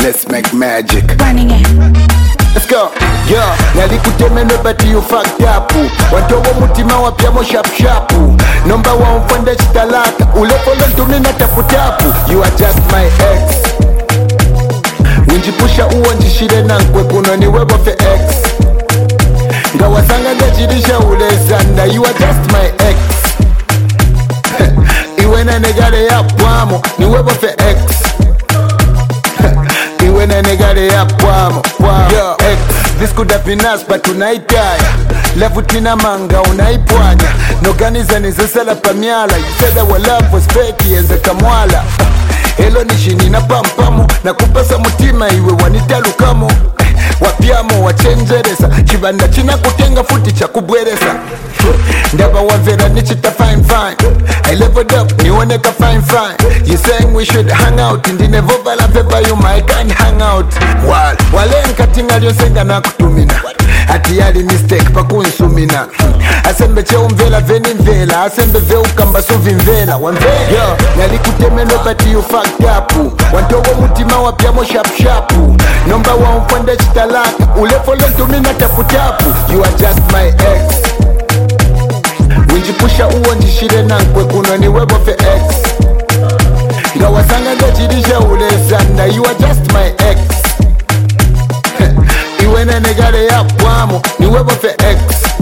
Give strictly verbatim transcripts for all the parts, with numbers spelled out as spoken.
let's make magic. Running it. Let's go. Yeah, nalikutemene but you fucked up. Wantowo mutima wapyamo sharp sharp. Number one mfande chitalaka. Ulepolo ntumina tapu tapu. You are just my ex. Winjipusha uo njishire nankwe kuno ni webo fe ex. Ngawasanga ngejirisha ulezanda. You are just my ex. Iwe na negare ya pwamo ni webo fe ex. Iwe na negare ya pwamo pwamo ex. This could have been us but unaitaya. Left mina manga unaipwanya. Noganiza nizesala pamiala. You said our love was fake yenze kamwala. Elo nishini na pampamo. Na kupasa mutima iwe wanitalukamo. Wapiamo wachenjeresa. Chibanda china kutenga futi cha kubweresa. Ndaba wavera nichita fine fine. I leveled up niwoneka fine fine. You saying we should hang out. Ndine vovala veva you my can't hang out. Wal wale nkatinga lyosenga na kutumina. Ati yali mistake pakunsumina. Asembe che umvela veni mvela. Asembe ve ukamba suvi mvela Wanvela yo nalikutemeno but you fucked up. Wantowo mutima wapyamo sharp sharp. Number one mfande chitalaka. Ulefolo ntumina tapu tapu. You are just my ex. Winjipusha uo njishire nankwe kuno ni webo fe ex. Ngawasanga ngejirisha ulezanda. You are just my ex. Iwe na negare ya pwamo ni webo fe ex.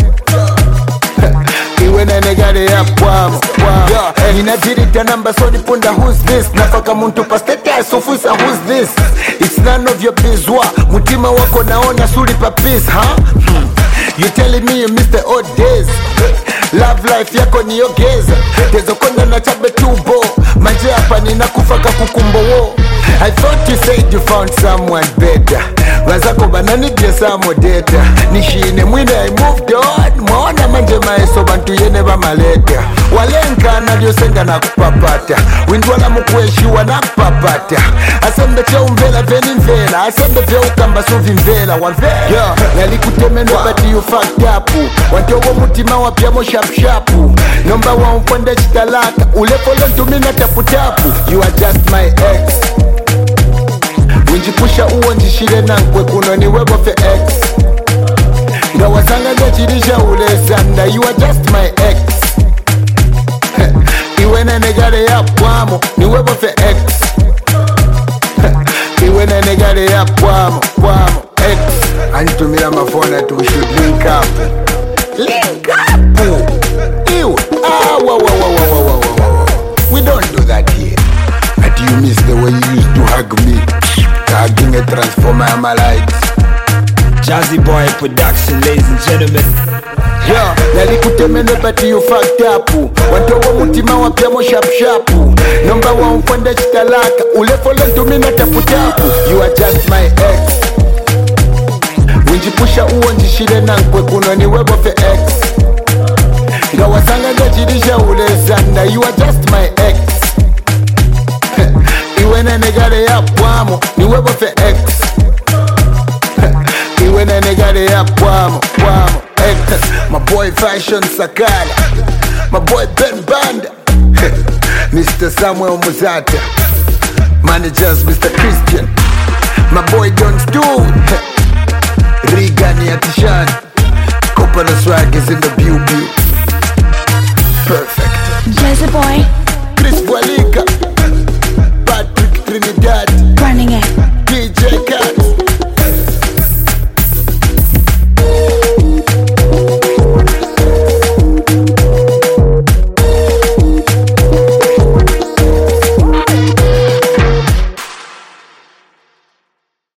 Iwe na negare ya pwamo pwamo ex. Ninadirita namba so nipunda who's this. Nafaka muntu pasteta sufusa who's this. It's none of your bizwa. Mutima wako naona suri pa peace huh? Hmm. You telling me you miss the old days. Love life yako niyogeza. Tezo konda na chabe tubo. Manje hapa nina kufaka kukumbo wo. I thought you said you found someone better. Wazako banani jesa mo data. Nishine mwine I moved on. Mwaona manje maeso bantu yene ba maleta. Walenka na lyosenga na kupapata. Windwala mkweshiwa na kupapata. Asembe che umvela veni mvela. Asembe vya ukamba suvi mvela Wanvela yeah. Nalikutemeno but you fucked up. Wantowo mutima wapyamo sharp sharp. Number one mfande chitalaka. Ulefolo ntumina tapu tapu. You are just my ex. Winjipusha uo njishire nankwe kuno ni webo fe ex. Ngawasanga ngejirisha ulezanda. You are just my ex. Iwe na negare ya pwamo ni webo fe ex. Iwe na negare ya pwamo pwamo ex. Antumira mafona tu we should link up. Link up. Ew. Ah wa wa wa wa wa wa wa. We don't do that here. But you miss the way you used to hug me. Hugging a transformer my lights. Jazzy Boy Production, ladies and gentlemen. Yeah, nalikutemene but you fucked up. Wantowo mutima wapyamo sharp sharp. Number one mfande chitalaka. Ulefolo ntumina tapu tapu. You are just my ex. Winjipusha uo njishire nankwe kuno ni webo fe ex. Ngawasanga ngejirisha ulezanda. You are just my ex. Iwe na negare ya pwamo ni webo fe ex. Iwe na negare ya pwamo pwamo ex. My boy Fashion Sakala. My boy Ben Banda. Mister Samuel Muzata. Managers Mister Christian. My boy John Stu. Rigani Atishan. Kopana swag is in the beauty. Perfect. Jazzy boy. Chris Walika. Patrick Trinidad. Running it.